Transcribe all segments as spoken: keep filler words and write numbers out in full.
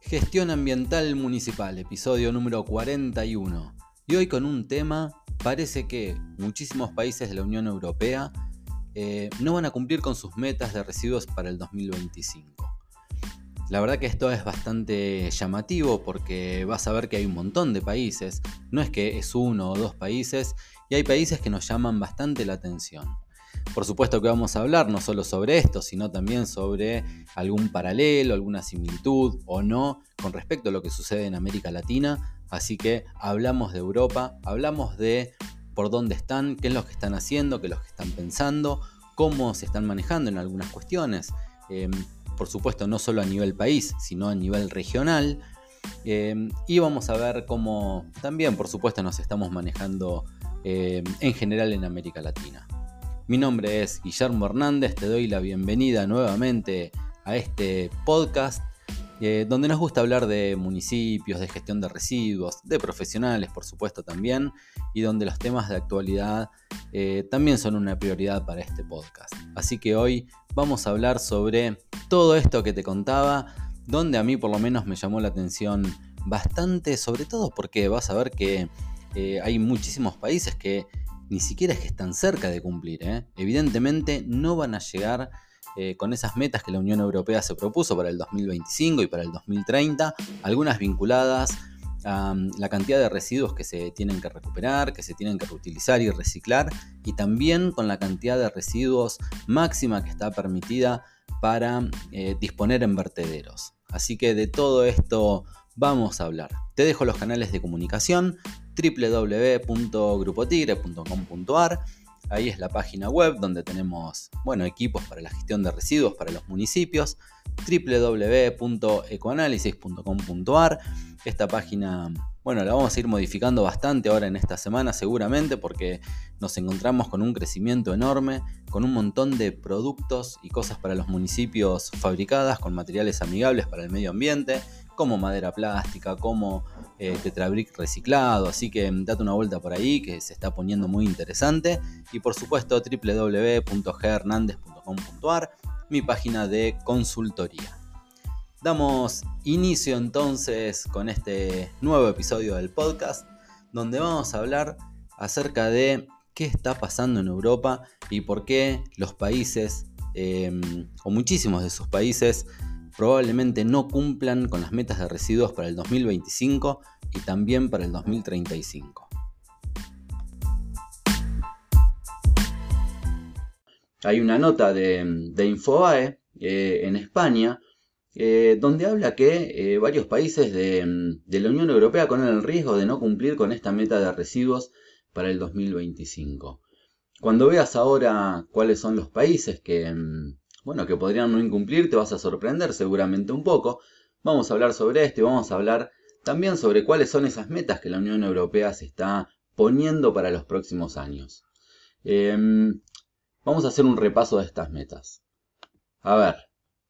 Gestión ambiental municipal, episodio número cuarenta y uno. Y hoy con un tema, parece que muchísimos países de la Unión Europea eh, no van a cumplir con sus metas de residuos para el dos mil veinticinco. La verdad que esto es bastante llamativo porque vas a ver que hay un montón de países, no es que es uno o dos países, y hay países que nos llaman bastante la atención. Por supuesto que vamos a hablar no solo sobre esto, sino también sobre algún paralelo, alguna similitud o no con respecto a lo que sucede en América Latina. Así que hablamos de Europa, hablamos de por dónde están, qué es lo que están haciendo, qué es lo que están pensando, cómo se están manejando en algunas cuestiones. Eh, por supuesto no solo a nivel país, sino a nivel regional. Eh, y vamos a ver cómo también, por supuesto, nos estamos manejando eh, en general en América Latina. Mi nombre es Guillermo Hernández, te doy la bienvenida nuevamente a este podcast eh, donde nos gusta hablar de municipios, de gestión de residuos, de profesionales por supuesto también, y donde los temas de actualidad eh, también son una prioridad para este podcast. Así que hoy vamos a hablar sobre todo esto que te contaba, donde a mí por lo menos me llamó la atención bastante, sobre todo porque vas a ver que eh, hay muchísimos países que ni siquiera es que están cerca de cumplir, ¿eh? Evidentemente no van a llegar eh, con esas metas que la Unión Europea se propuso para el dos mil veinticinco y para el dos mil treinta, algunas vinculadas a um, la cantidad de residuos que se tienen que recuperar, que se tienen que reutilizar y reciclar, y también con la cantidad de residuos máxima que está permitida para eh, disponer en vertederos. Así que de todo esto vamos a hablar. Te dejo los canales de comunicación: doble u doble u doble u punto grupo tigre punto com punto a r. Ahí es la página web donde tenemos, bueno, equipos para la gestión de residuos para los municipios. doble u doble u doble u punto ecoanálisis punto com punto a r. Esta página, bueno, la vamos a ir modificando bastante ahora en esta semana seguramente, porque nos encontramos con un crecimiento enorme, con un montón de productos y cosas para los municipios fabricadas con materiales amigables para el medio ambiente, como madera plástica, como eh, tetrabric reciclado. Así que date una vuelta por ahí, que se está poniendo muy interesante. Y por supuesto doble u doble u doble u punto g hernandez punto com punto a r, mi página de consultoría. Damos inicio entonces con este nuevo episodio del podcast, donde vamos a hablar acerca de qué está pasando en Europa y por qué los países, eh, o muchísimos de sus países, probablemente no cumplan con las metas de residuos para el dos mil veinticinco y también para el dos mil treinta y cinco. Hay una nota de, de Infobae eh, en España eh, donde habla que eh, varios países de, de la Unión Europea corren el riesgo de no cumplir con esta meta de residuos para el dos mil veinticinco. Cuando veas ahora cuáles son los países que... bueno, que podrían no incumplir, te vas a sorprender seguramente un poco. Vamos a hablar sobre esto y vamos a hablar también sobre cuáles son esas metas que la Unión Europea se está poniendo para los próximos años. Eh, vamos a hacer un repaso de estas metas. A ver.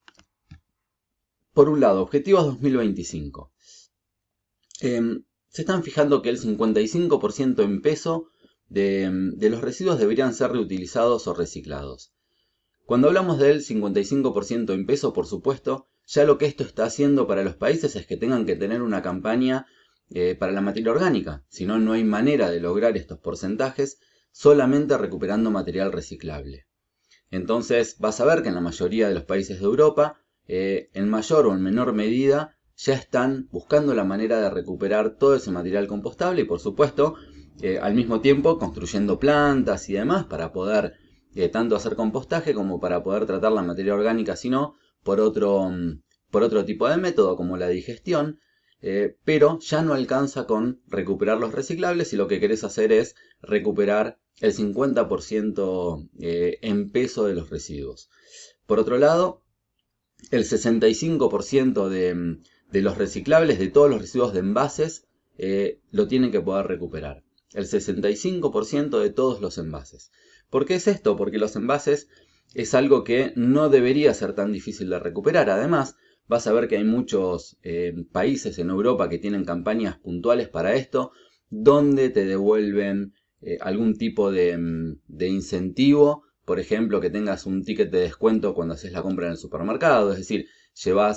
Por un lado, objetivos dos mil veinticinco. Eh, se están fijando que el cincuenta y cinco por ciento en peso de, de los residuos deberían ser reutilizados o reciclados. Cuando hablamos del cincuenta y cinco por ciento en peso, por supuesto, ya lo que esto está haciendo para los países es que tengan que tener una campaña eh, para la materia orgánica. Si no, no hay manera de lograr estos porcentajes solamente recuperando material reciclable. Entonces vas a ver que en la mayoría de los países de Europa, eh, en mayor o en menor medida, ya están buscando la manera de recuperar todo ese material compostable y, por supuesto, eh, al mismo tiempo construyendo plantas y demás para poder... Eh, tanto hacer compostaje como para poder tratar la materia orgánica, sino por otro, por otro tipo de método como la digestión, eh, pero ya no alcanza con recuperar los reciclables y lo que querés hacer es recuperar el cincuenta por ciento eh, en peso de los residuos. Por otro lado, el sesenta y cinco por ciento de, de los reciclables, de todos los residuos de envases, eh, lo tienen que poder recuperar. El sesenta y cinco por ciento de todos los envases. ¿Por qué es esto? Porque los envases es algo que no debería ser tan difícil de recuperar. Además, vas a ver que hay muchos eh, países en Europa que tienen campañas puntuales para esto, donde te devuelven eh, algún tipo de, de incentivo. Por ejemplo, que tengas un ticket de descuento cuando haces la compra en el supermercado. Es decir, llevas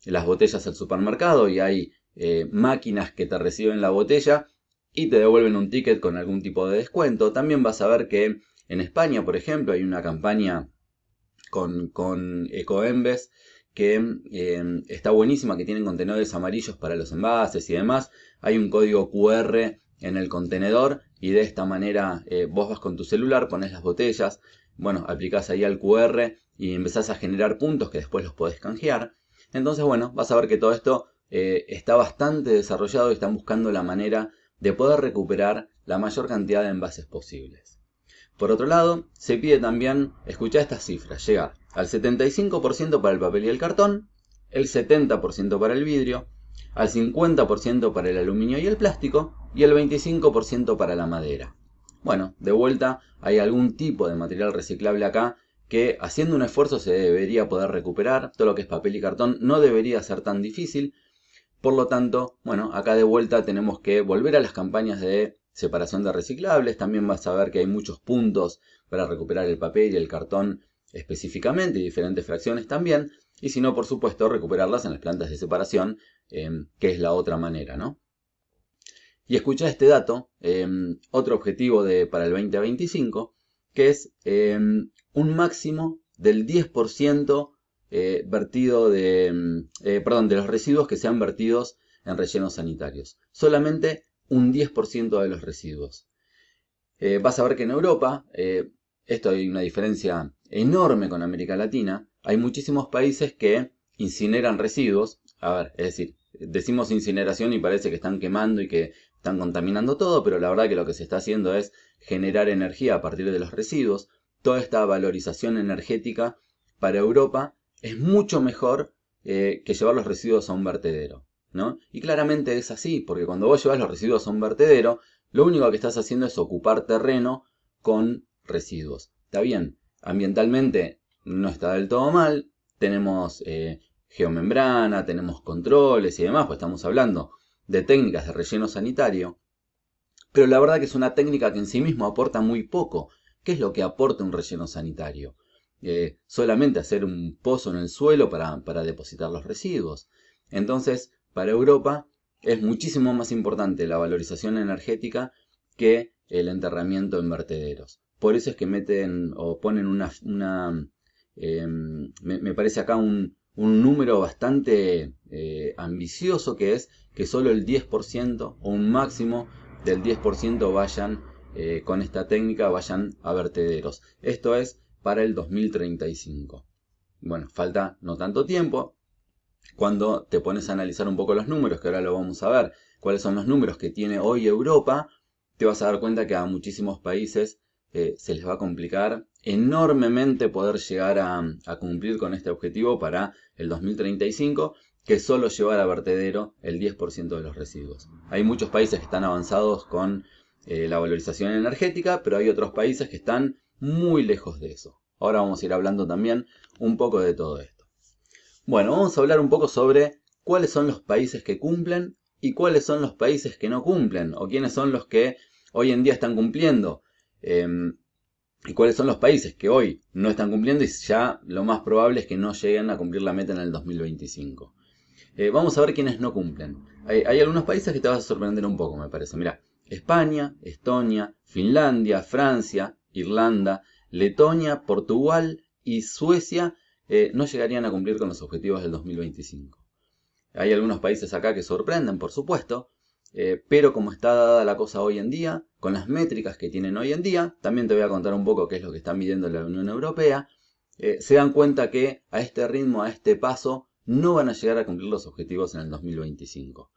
las botellas al supermercado y hay eh, máquinas que te reciben la botella y te devuelven un ticket con algún tipo de descuento. También vas a ver que en España, por ejemplo, hay una campaña con, con Ecoembes que eh, está buenísima, que tienen contenedores amarillos para los envases y demás. Hay un código cu erre en el contenedor y de esta manera eh, vos vas con tu celular, pones las botellas, bueno, aplicás ahí al cu erre y empezás a generar puntos que después los podés canjear. Entonces, bueno, vas a ver que todo esto eh, está bastante desarrollado y están buscando la manera de poder recuperar la mayor cantidad de envases posibles. Por otro lado, se pide también, escuchá estas cifras, llega al setenta y cinco por ciento para el papel y el cartón, el setenta por ciento para el vidrio, al cincuenta por ciento para el aluminio y el plástico y el veinticinco por ciento para la madera. Bueno, de vuelta hay algún tipo de material reciclable acá que haciendo un esfuerzo se debería poder recuperar. Todo lo que es papel y cartón no debería ser tan difícil. Por lo tanto, bueno, acá de vuelta tenemos que volver a las campañas de separación de reciclables. También vas a ver que hay muchos puntos para recuperar el papel y el cartón específicamente y diferentes fracciones también. Y si no, por supuesto, recuperarlas en las plantas de separación, eh, que es la otra manera, ¿no? Y escucha este dato, eh, otro objetivo de, para el veinte veinticinco, que es eh, un máximo del diez por ciento eh, vertido de, eh, perdón, de los residuos que sean vertidos en rellenos sanitarios. Solamente un diez por ciento de los residuos. Eh, vas a ver que en Europa, eh, esto hay una diferencia enorme con América Latina, hay muchísimos países que incineran residuos. A ver, es decir, decimos incineración y parece que están quemando y que están contaminando todo, pero la verdad que lo que se está haciendo es generar energía a partir de los residuos. Toda esta valorización energética para Europa es mucho mejor eh, que llevar los residuos a un vertedero, ¿no? Y claramente es así, porque cuando vos llevas los residuos a un vertedero, lo único que estás haciendo es ocupar terreno con residuos. Está bien, ambientalmente no está del todo mal, tenemos eh, geomembrana, tenemos controles y demás, pues estamos hablando de técnicas de relleno sanitario, pero la verdad que es una técnica que en sí mismo aporta muy poco. ¿Qué es lo que aporta un relleno sanitario? Eh, solamente hacer un pozo en el suelo para, para depositar los residuos. Entonces, para Europa es muchísimo más importante la valorización energética que el enterramiento en vertederos. Por eso es que meten o ponen una... una eh, me, me parece acá un, un número bastante eh, ambicioso, que es que solo el diez por ciento o un máximo del diez por ciento vayan eh, con esta técnica, vayan a vertederos. Esto es para el dos mil treinta y cinco. Bueno, falta no tanto tiempo. Cuando te pones a analizar un poco los números, que ahora lo vamos a ver, cuáles son los números que tiene hoy Europa, te vas a dar cuenta que a muchísimos países eh, se les va a complicar enormemente poder llegar a, a cumplir con este objetivo para el dos mil treinta y cinco, que es solo llevar a vertedero el diez por ciento de los residuos. Hay muchos países que están avanzados con eh, la valorización energética, pero hay otros países que están muy lejos de eso. Ahora vamos a ir hablando también un poco de todo esto. Bueno, vamos a hablar un poco sobre cuáles son los países que cumplen y cuáles son los países que no cumplen, o quiénes son los que hoy en día están cumpliendo, eh, y cuáles son los países que hoy no están cumpliendo y ya lo más probable es que no lleguen a cumplir la meta en el dos mil veinticinco. Eh, vamos a ver quiénes no cumplen. Hay, hay algunos países que te vas a sorprender un poco, me parece. Mirá, España, Estonia, Finlandia, Francia, Irlanda, Letonia, Portugal y Suecia eh, no llegarían a cumplir con los objetivos del dos mil veinticinco. Hay algunos países acá que sorprenden, por supuesto, eh, pero como está dada la cosa hoy en día, con las métricas que tienen hoy en día, también te voy a contar un poco qué es lo que está midiendo la Unión Europea, eh, se dan cuenta que a este ritmo, a este paso, no van a llegar a cumplir los objetivos en el dos mil veinticinco.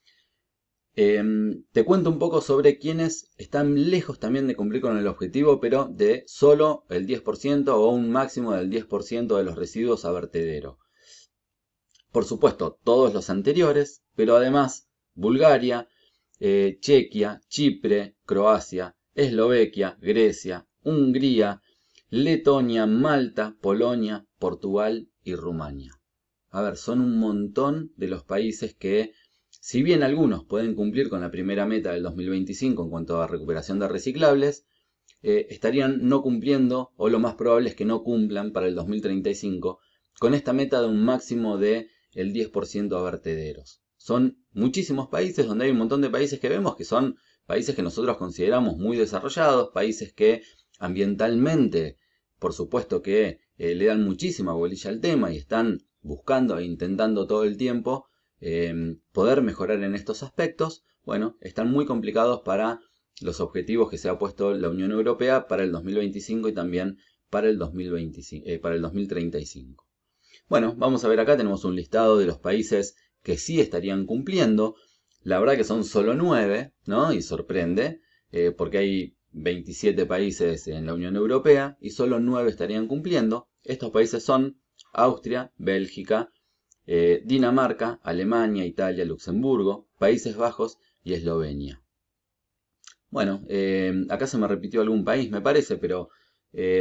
Eh, te cuento un poco sobre quienes están lejos también de cumplir con el objetivo, pero de solo el diez por ciento o un máximo del diez por ciento de los residuos a vertedero. Por supuesto, todos los anteriores, pero además Bulgaria, eh, Chequia, Chipre, Croacia, Eslovaquia, Grecia, Hungría, Letonia, Malta, Polonia, Portugal y Rumania. A ver, son un montón de los países que, si bien algunos pueden cumplir con la primera meta del dos mil veinticinco en cuanto a recuperación de reciclables, eh, estarían no cumpliendo, o lo más probable es que no cumplan para el dos mil treinta y cinco, con esta meta de un máximo de el diez por ciento a vertederos. Son muchísimos países donde hay un montón de países que vemos que son países que nosotros consideramos muy desarrollados, países que ambientalmente, por supuesto que eh, le dan muchísima bolilla al tema y están buscando e intentando todo el tiempo eh, poder mejorar en estos aspectos. Bueno, están muy complicados para los objetivos que se ha puesto la Unión Europea para el dos mil veinticinco y también para el, dos mil veinticinco, eh, para el dos mil treinta y cinco. Bueno, vamos a ver acá, tenemos un listado de los países que sí estarían cumpliendo. La verdad que son solo nueve, ¿no? Y sorprende, eh, porque hay veintisiete países en la Unión Europea y solo nueve estarían cumpliendo. Estos países son Austria, Bélgica, eh, Dinamarca, Alemania, Italia, Luxemburgo, Países Bajos y Eslovenia. Bueno, eh, acá se me repitió algún país, me parece, pero eh,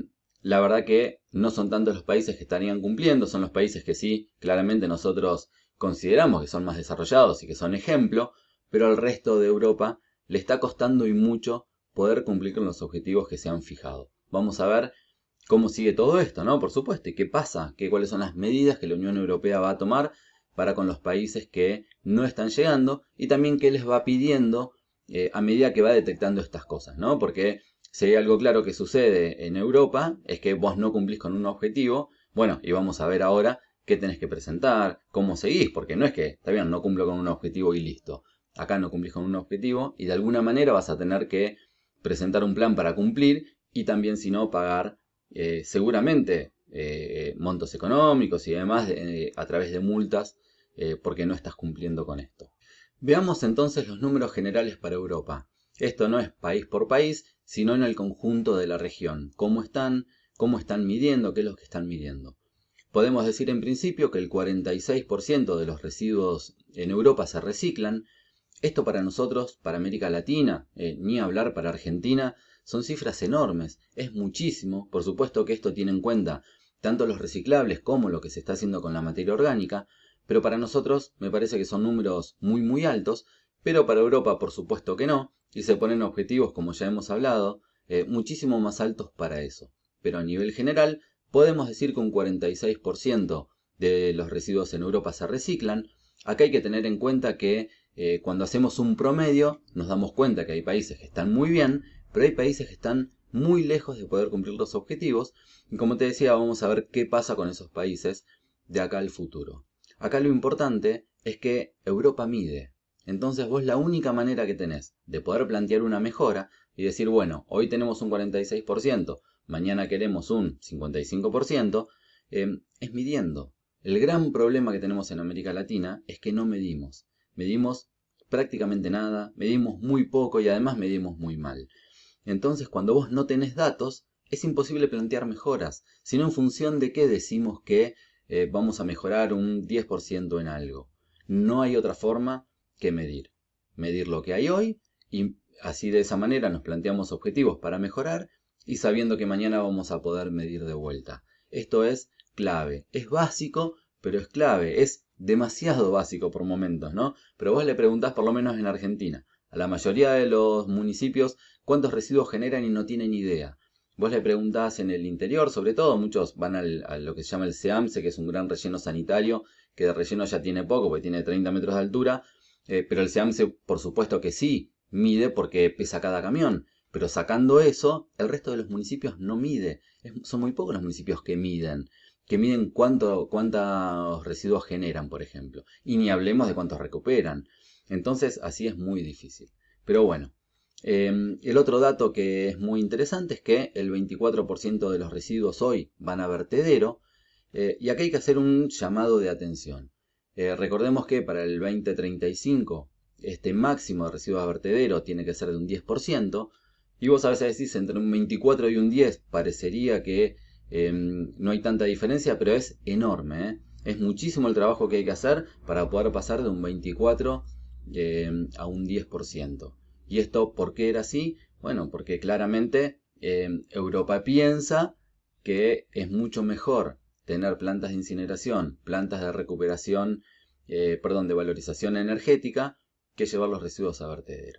la verdad que no son tantos los países que estarían cumpliendo, son los países que sí, claramente nosotros consideramos que son más desarrollados y que son ejemplo, pero al resto de Europa le está costando y mucho poder cumplir con los objetivos que se han fijado. Vamos a ver cómo sigue todo esto, ¿no? Por supuesto, y qué pasa, ¿Qué, cuáles son las medidas que la Unión Europea va a tomar para con los países que no están llegando y también qué les va pidiendo eh, a medida que va detectando estas cosas, ¿no? Porque si hay algo claro que sucede en Europa es que vos no cumplís con un objetivo, bueno, y vamos a ver ahora qué tenés que presentar, cómo seguís, porque no es que, está bien, no cumplo con un objetivo y listo. Acá no cumplís con un objetivo y de alguna manera vas a tener que presentar un plan para cumplir y también, si no, pagar eh, seguramente eh, montos económicos y demás eh, a través de multas eh, porque no estás cumpliendo con esto. Veamos entonces los números generales para Europa. Esto no es país por país, sino en el conjunto de la región. ¿Cómo están? ¿Cómo están midiendo? ¿Qué es lo que están midiendo? Podemos decir en principio que el cuarenta y seis por ciento de los residuos en Europa se reciclan. Esto para nosotros, para América Latina, eh, ni hablar para Argentina, son cifras enormes. Es muchísimo. Por supuesto que esto tiene en cuenta tanto los reciclables como lo que se está haciendo con la materia orgánica, pero para nosotros me parece que son números muy muy altos, pero para Europa por supuesto que no, y se ponen objetivos, como ya hemos hablado, eh, muchísimo más altos para eso. Pero a nivel general, podemos decir que un cuarenta y seis por ciento de los residuos en Europa se reciclan. Acá hay que tener en cuenta que eh, cuando hacemos un promedio nos damos cuenta que hay países que están muy bien, pero hay países que están muy lejos de poder cumplir los objetivos. Y como te decía, vamos a ver qué pasa con esos países de acá al futuro. Acá lo importante es que Europa mide. Entonces vos la única manera que tenés de poder plantear una mejora y decir, bueno, hoy tenemos un cuarenta y seis por ciento, mañana queremos un cincuenta y cinco por ciento, eh, es midiendo. El gran problema que tenemos en América Latina es que no medimos. Medimos prácticamente nada, medimos muy poco y además medimos muy mal. Entonces cuando vos no tenés datos, es imposible plantear mejoras, sino en función de qué decimos que eh, vamos a mejorar un diez por ciento en algo. No hay otra forma que medir. Medir lo que hay hoy y así de esa manera nos planteamos objetivos para mejorar y sabiendo que mañana vamos a poder medir de vuelta. Esto es clave, es básico, pero es clave, es demasiado básico por momentos, ¿no? Pero vos le preguntás, por lo menos en Argentina, a la mayoría de los municipios cuántos residuos generan y no tienen idea. Vos le preguntás en el interior, sobre todo, muchos van al, a lo que se llama el SEAMSE, que es un gran relleno sanitario, que de relleno ya tiene poco, porque tiene treinta metros de altura, eh, pero el SEAMSE por supuesto que sí mide porque pesa cada camión. Pero sacando eso, el resto de los municipios no mide. Es, son muy pocos los municipios que miden. Que miden cuánto, cuántos residuos generan, por ejemplo. Y ni hablemos de cuántos recuperan. Entonces, así es muy difícil. Pero bueno, eh, el otro dato que es muy interesante es que el veinticuatro por ciento de los residuos hoy van a vertedero. Eh, y acá hay que hacer un llamado de atención. Eh, recordemos que para el veinte treinta y cinco, este máximo de residuos a vertedero tiene que ser de un diez por ciento. Y vos a veces decís entre un veinticuatro y un diez, parecería que eh, no hay tanta diferencia, pero es enorme, ¿eh? Es muchísimo el trabajo que hay que hacer para poder pasar de un veinticuatro eh, a un diez por ciento. ¿Y esto por qué era así? Bueno, porque claramente eh, Europa piensa que es mucho mejor tener plantas de incineración, plantas de recuperación, eh, perdón, de valorización energética, que llevar los residuos a vertedero.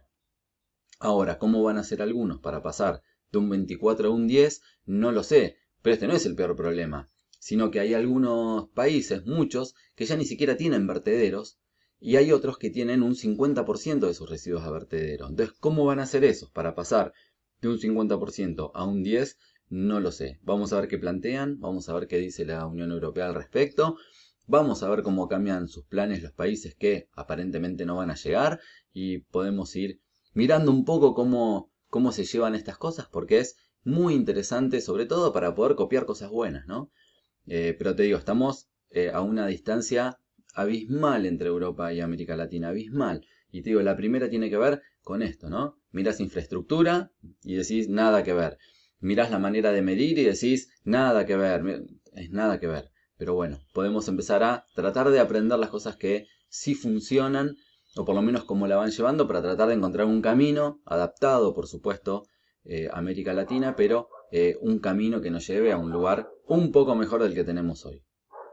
Ahora, ¿cómo van a hacer algunos para pasar de un veinticuatro a un diez? No lo sé, pero este no es el peor problema. sino que hay algunos países, muchos, que ya ni siquiera tienen vertederos, y hay otros que tienen un cincuenta por ciento de sus residuos a vertedero. Entonces, ¿cómo van a hacer esos para pasar de un cincuenta por ciento a un diez por ciento? No lo sé. Vamos a ver qué plantean, vamos a ver qué dice la Unión Europea al respecto. Vamos a ver cómo cambian sus planes los países que aparentemente no van a llegar, y podemos ir mirando un poco cómo, cómo se llevan estas cosas, porque es muy interesante, sobre todo para poder copiar cosas buenas, ¿no? Eh, pero te digo, estamos eh, a una distancia abismal entre Europa y América Latina, abismal. Y te digo, la primera tiene que ver con esto, ¿no? Mirás infraestructura y decís nada que ver. Mirás la manera de medir y decís nada que ver, es nada que ver. Pero bueno, podemos empezar a tratar de aprender las cosas que sí funcionan, o por lo menos cómo la van llevando, para tratar de encontrar un camino adaptado, por supuesto, eh, a América Latina, pero eh, un camino que nos lleve a un lugar un poco mejor del que tenemos hoy.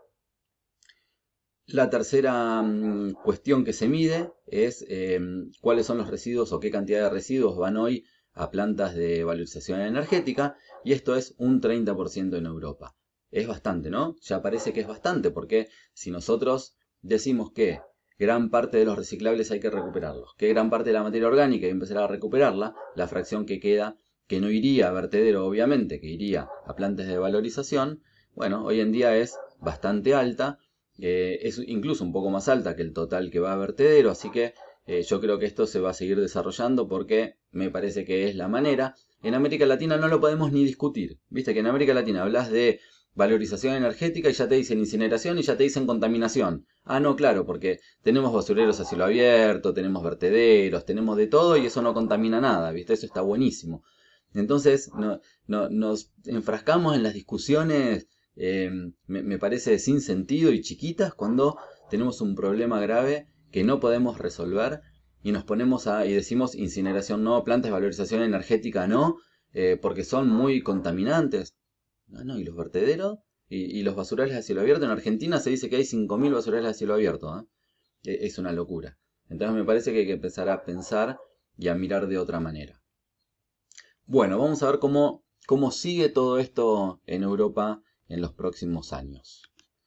La tercera mmm, cuestión que se mide es eh, cuáles son los residuos o qué cantidad de residuos van hoy a plantas de valorización energética, y esto es un treinta por ciento en Europa. Es bastante, ¿no? Ya parece que es bastante, porque si nosotros decimos que gran parte de los reciclables hay que recuperarlos, que gran parte de la materia orgánica hay que empezar a recuperarla, la fracción que queda, que no iría a vertedero obviamente, que iría a plantas de valorización, bueno, hoy en día es bastante alta, eh, es incluso un poco más alta que el total que va a vertedero, así que eh, yo creo que esto se va a seguir desarrollando porque me parece que es la manera. En América Latina no lo podemos ni discutir, viste que en América Latina hablas de valorización energética y ya te dicen incineración y ya te dicen contaminación. Ah, no, claro, porque tenemos basureros a cielo abierto, tenemos vertederos, tenemos de todo y eso no contamina nada, ¿viste? Eso está buenísimo. Entonces no, no, nos enfrascamos en las discusiones, eh, me, me parece sin sentido y chiquitas, cuando tenemos un problema grave que no podemos resolver y nos ponemos a y decimos incineración no, plantas de valorización energética no, eh, porque son muy contaminantes. No, no, y los vertederos y, y los basurales a cielo abierto. En Argentina se dice que hay cinco mil basurales a cielo abierto, ¿eh? Es una locura. Entonces me parece que hay que empezar a pensar y a mirar de otra manera. Bueno, vamos a ver cómo, cómo sigue todo esto en Europa en los próximos años.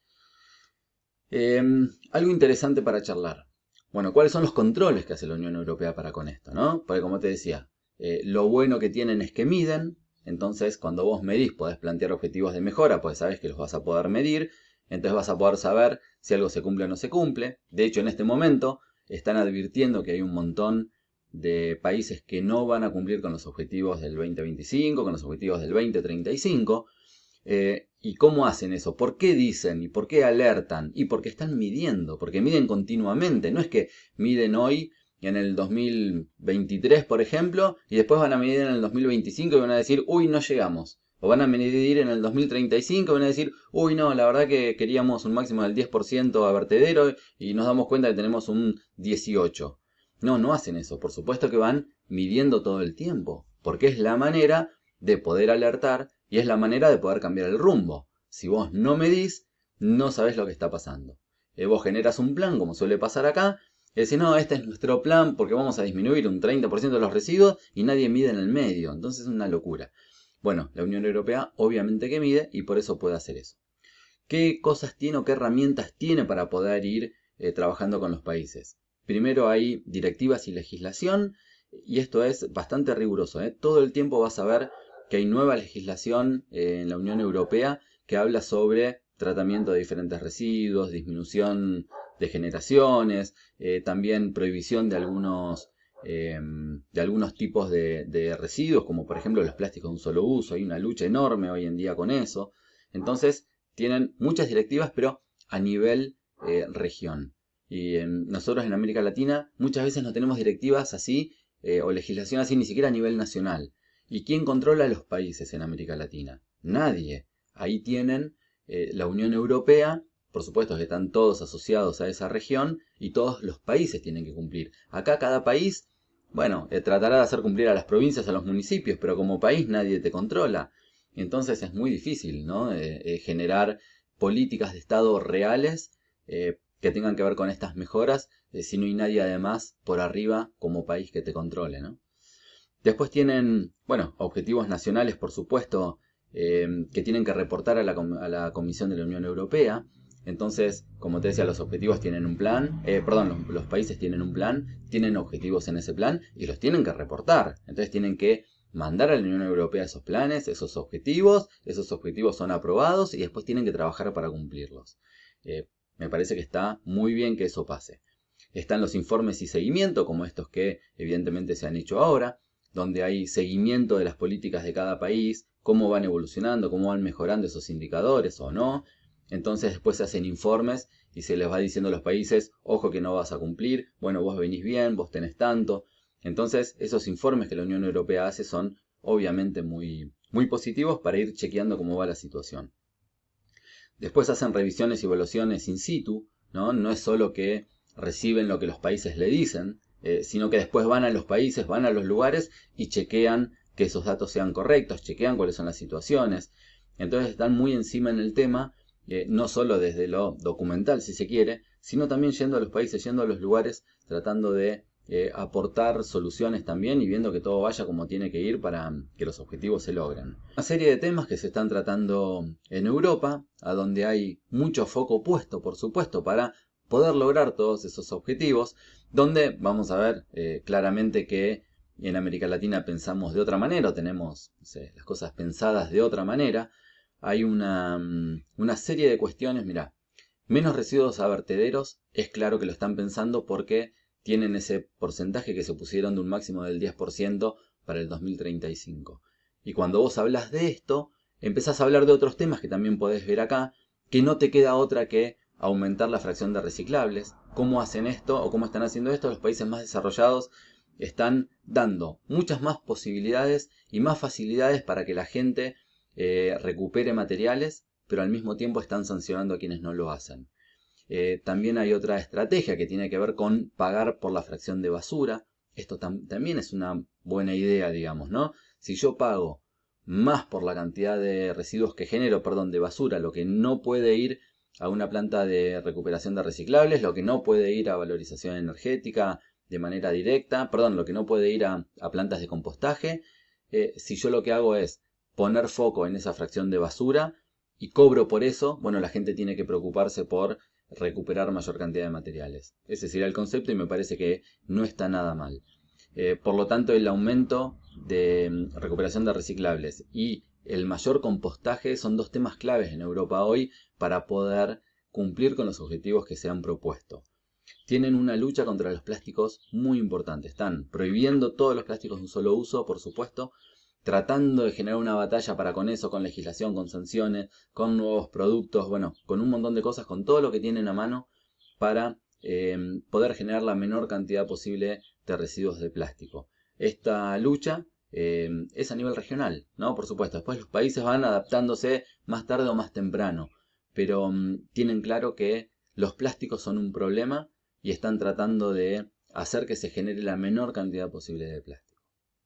Eh, algo interesante para charlar. Bueno, ¿cuáles son los controles que hace la Unión Europea para con esto, ¿no? Porque como te decía, eh, lo bueno que tienen es que miden. Entonces, cuando vos medís, podés plantear objetivos de mejora, pues sabés que los vas a poder medir. Entonces vas a poder saber si algo se cumple o no se cumple. De hecho, en este momento están advirtiendo que hay un montón de países que no van a cumplir con los objetivos del veinte veinticinco, con los objetivos del veinte treinta y cinco. Eh, ¿Y cómo hacen eso? ¿Por qué dicen? ¿Y por qué alertan? Y porque están midiendo, porque miden continuamente. No es que miden hoy en el dos mil veintitrés, por ejemplo, y después van a medir en el dos mil veinticinco y van a decir, uy, no llegamos. O van a medir en el dos mil treinta y cinco y van a decir, uy, no, la verdad que queríamos un máximo del diez por ciento a vertedero y nos damos cuenta que tenemos un dieciocho por ciento. No, no hacen eso. Por supuesto que van midiendo todo el tiempo, porque es la manera de poder alertar y es la manera de poder cambiar el rumbo. Si vos no medís, no sabés lo que está pasando. Eh, vos generas un plan, como suele pasar acá, y decís, no, este es nuestro plan porque vamos a disminuir un treinta por ciento de los residuos y nadie mide en el medio. Entonces es una locura. Bueno, la Unión Europea obviamente que mide y por eso puede hacer eso. ¿Qué cosas tiene o qué herramientas tiene para poder ir eh, trabajando con los países? Primero hay directivas y legislación, y esto es bastante riguroso, ¿eh? Todo el tiempo vas a ver que hay nueva legislación eh, en la Unión Europea que habla sobre tratamiento de diferentes residuos, disminución de generaciones, eh, también prohibición de algunos, eh, de algunos tipos de, de residuos, como por ejemplo los plásticos de un solo uso. Hay una lucha enorme hoy en día con eso. Entonces tienen muchas directivas, pero a nivel eh, región. Y en, nosotros en América Latina muchas veces no tenemos directivas así eh, o legislación así ni siquiera a nivel nacional. ¿Y quién controla los países en América Latina? Nadie. Ahí tienen eh, la Unión Europea, por supuesto que están todos asociados a esa región y todos los países tienen que cumplir. Acá cada país, bueno, eh, tratará de hacer cumplir a las provincias, a los municipios, pero como país nadie te controla. Entonces es muy difícil, ¿no? Eh, eh, generar políticas de Estado reales eh, que tengan que ver con estas mejoras, eh, si no hay nadie además por arriba como país que te controle, ¿no? Después tienen, bueno, objetivos nacionales, por supuesto, eh, que tienen que reportar a la, a la Comisión de la Unión Europea. Entonces, como te decía, los objetivos tienen un plan, eh, perdón, los, los países tienen un plan, tienen objetivos en ese plan y los tienen que reportar. Entonces tienen que mandar a la Unión Europea esos planes, esos objetivos, esos objetivos son aprobados y después tienen que trabajar para cumplirlos. Eh, me parece que está muy bien que eso pase. Están los informes y seguimiento, como estos que evidentemente se han hecho ahora, donde hay seguimiento de las políticas de cada país, cómo van evolucionando, cómo van mejorando esos indicadores o no. Entonces después se hacen informes y se les va diciendo a los países, ojo que no vas a cumplir, bueno, vos venís bien, vos tenés tanto. Entonces esos informes que la Unión Europea hace son obviamente muy, muy positivos para ir chequeando cómo va la situación. Después hacen revisiones y evaluaciones in situ, ¿no? No es solo que reciben lo que los países le dicen, eh, sino que después van a los países, van a los lugares y chequean que esos datos sean correctos, chequean cuáles son las situaciones. Entonces están muy encima en el tema. Eh, no solo desde lo documental, si se quiere, sino también yendo a los países, yendo a los lugares, tratando de eh, aportar soluciones también y viendo que todo vaya como tiene que ir para que los objetivos se logren. Una serie de temas que se están tratando en Europa, a donde hay mucho foco puesto, por supuesto, para poder lograr todos esos objetivos, donde vamos a ver eh, claramente que en América Latina pensamos de otra manera, o tenemos no sé, las cosas pensadas de otra manera. Hay una, una serie de cuestiones, mirá, menos residuos a vertederos, es claro que lo están pensando porque tienen ese porcentaje que se pusieron de un máximo del diez por ciento para el dos mil treinta y cinco. Y cuando vos hablas de esto, empezás a hablar de otros temas que también podés ver acá, que no te queda otra que aumentar la fracción de reciclables. ¿Cómo hacen esto o cómo están haciendo esto? Los países más desarrollados están dando muchas más posibilidades y más facilidades para que la gente Eh, recupere materiales, pero al mismo tiempo están sancionando a quienes no lo hacen. Eh, también hay otra estrategia que tiene que ver con pagar por la fracción de basura. Esto tam también es una buena idea, digamos, ¿no? Si yo pago más por la cantidad de residuos que genero, perdón, de basura, lo que no puede ir a una planta de recuperación de reciclables, lo que no puede ir a valorización energética de manera directa, perdón, lo que no puede ir a, a plantas de compostaje, eh, si yo lo que hago es poner foco en esa fracción de basura y cobro por eso, bueno, la gente tiene que preocuparse por recuperar mayor cantidad de materiales. Ese sería el concepto y me parece que no está nada mal. Eh, por lo tanto, el aumento de recuperación de reciclables y el mayor compostaje son dos temas claves en Europa hoy para poder cumplir con los objetivos que se han propuesto. Tienen una lucha contra los plásticos muy importante. Están prohibiendo todos los plásticos de un solo uso, por supuesto, tratando de generar una batalla para con eso, con legislación, con sanciones, con nuevos productos, bueno, con un montón de cosas, con todo lo que tienen a mano para eh, poder generar la menor cantidad posible de residuos de plástico. Esta lucha eh, es a nivel regional, ¿no? Por supuesto, después los países van adaptándose más tarde o más temprano, pero um, tienen claro que los plásticos son un problema y están tratando de hacer que se genere la menor cantidad posible de plástico.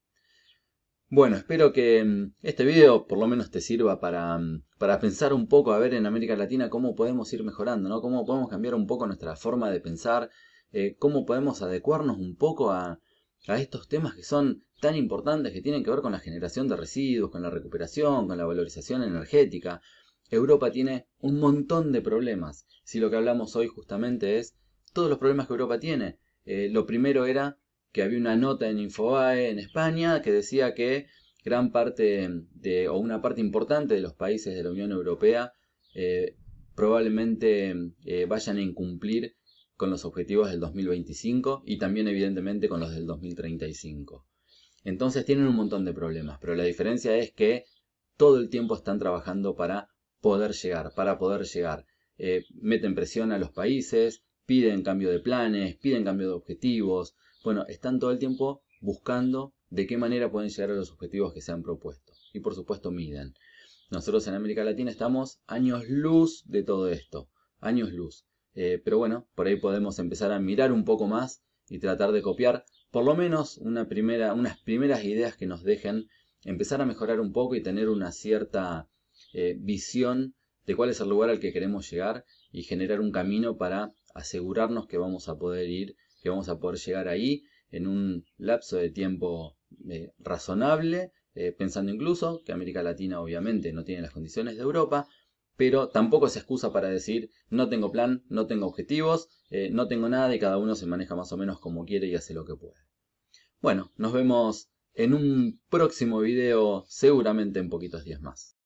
Bueno, espero que este video por lo menos te sirva para, para pensar un poco, a ver en América Latina cómo podemos ir mejorando, ¿no? Cómo podemos cambiar un poco nuestra forma de pensar, eh, cómo podemos adecuarnos un poco a, a estos temas que son tan importantes, que tienen que ver con la generación de residuos, con la recuperación, con la valorización energética. Europa tiene un montón de problemas. Si lo que hablamos hoy justamente es todos los problemas que Europa tiene. Eh, lo primero era que había una nota en Infobae en España que decía que gran parte de, o una parte importante de los países de la Unión Europea eh, probablemente eh, vayan a incumplir con los objetivos del dos mil veinticinco y también evidentemente con los del dos mil treinta y cinco. Entonces tienen un montón de problemas, pero la diferencia es que todo el tiempo están trabajando para poder llegar, para poder llegar. Eh, meten presión a los países, piden cambio de planes, piden cambio de objetivos. Bueno, están todo el tiempo buscando de qué manera pueden llegar a los objetivos que se han propuesto. Y por supuesto miden. Nosotros en América Latina estamos años luz de todo esto. Años luz. Eh, pero bueno, por ahí podemos empezar a mirar un poco más y tratar de copiar por lo menos una primera, unas primeras ideas que nos dejen empezar a mejorar un poco y tener una cierta eh, visión de cuál es el lugar al que queremos llegar y generar un camino para asegurarnos que vamos a poder ir, que vamos a poder llegar ahí en un lapso de tiempo eh, razonable, eh, pensando incluso que América Latina obviamente no tiene las condiciones de Europa, pero tampoco es excusa para decir no tengo plan, no tengo objetivos, eh, no tengo nada y cada uno se maneja más o menos como quiere y hace lo que puede. Bueno, nos vemos en un próximo video seguramente en poquitos días más.